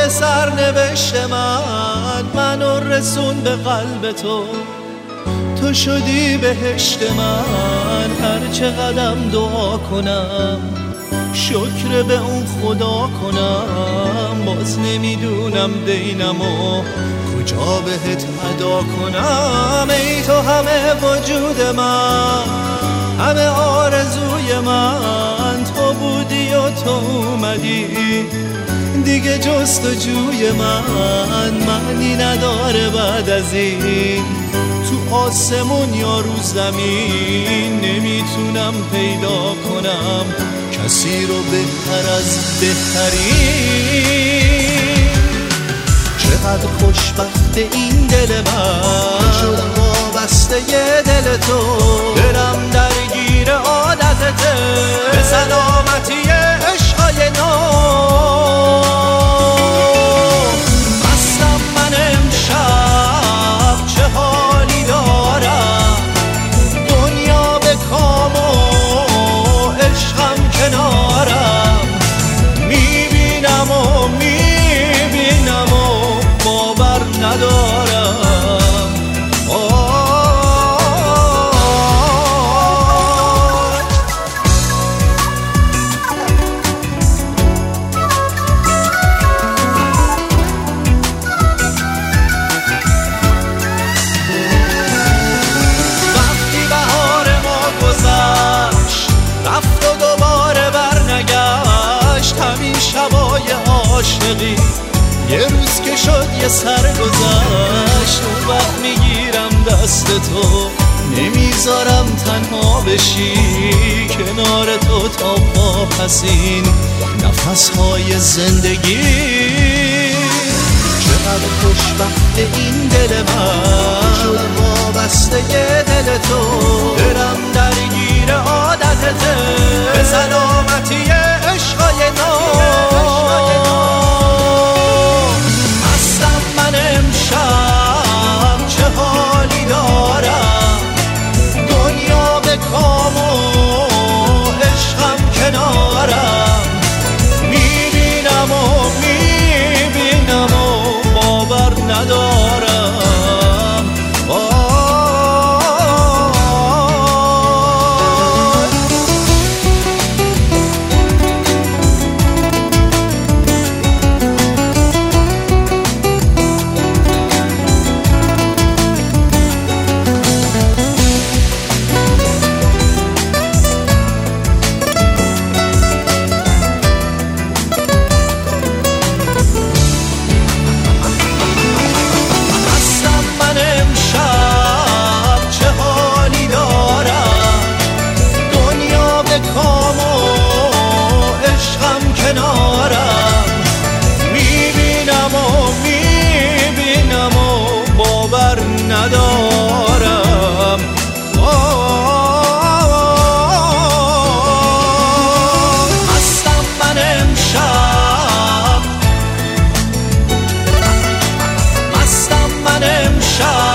سرنوشت منو رسون به قلب تو شدی بهشت من. هر چه قدم دعا کنم شکر به اون خدا کنم، باز نمیدونم دینمو کجا بهت ادا کنم. ای تو همه وجود من، همه آرزوی من، تو بودی و تو اومدی، دیگه جستجوی من معنی نداره بعد از این. تو آسمون یا رو زمین نمیتونم پیدا کنم کسی رو بهتر از بهترین. چقدر خوشبخت این دل من، شدم وابسته یه دل تو، دلم درگیر عادتته، به سلامتی عشقای نو. مستم من امشب چه حالی دارم، دنیا به کام و عشقم کنارم، میبینم و باور ندارم. عاشقی یه روز که شد یه سر گذشت، اون وقت میگیرم دست تو، نمیذارم تنها بشی کنار تو تا پاسین نفسهای زندگی. چقدر خوشبخت این دل من، شدم وابسته یه دل تو، دلم درگیر عادتته، به سلامتی عشقای نو. امشب چه حالی دارم، دنیا به کام و عشقم کنارم، میبینم و باور ندارم. ندارم. مستم من امشب، مستم من امشب.